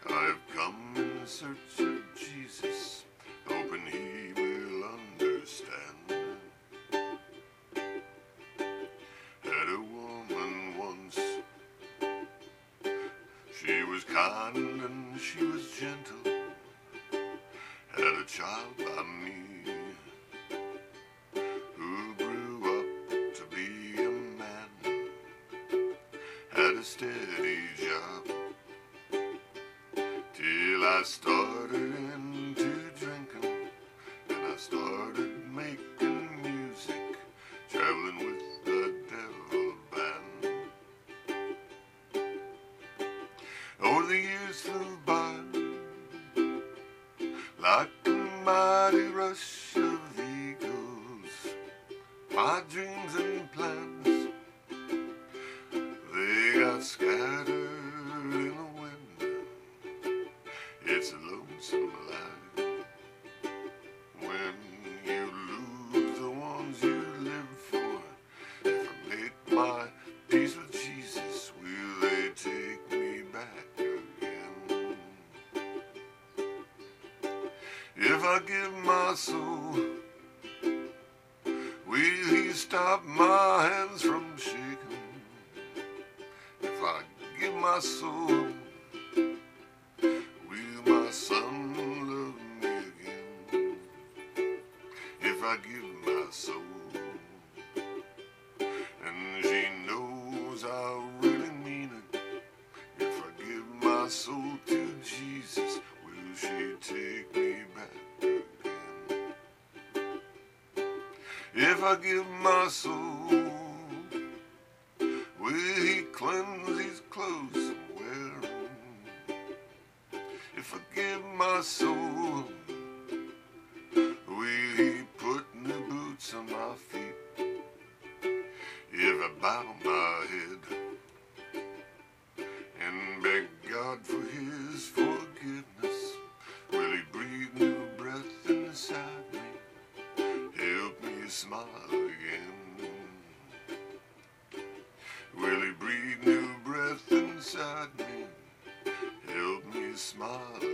I've come in search of Jesus, hoping he will understand. Had a woman once, she was kind and she was gentle, had a child by me, who grew up to be a man, had a steady job, till I started into drinking, and I started making music, traveling with the devil band. Oh, the years flew by like a mighty rush of eagles. My dreams and plans, they got scattered in the wind. It's a lonesome life when you lose the ones you live for. If I make my peace with Jesus, will they take me back again? If I give my soul, will he stop my hands from shaking? If I give my soul, will my son love me again? If I give my soul, and she knows I really mean it, if I give my soul to Jesus, will she take me back again? If I give my soul, will he cleanse these clothes and wear them? If I give my soul, will he put new boots on my feet? If I bow my head and beg God for his forgiveness, will he breathe new breath inside me, help me smile again? Will he breathe new breath inside me, help me smile again?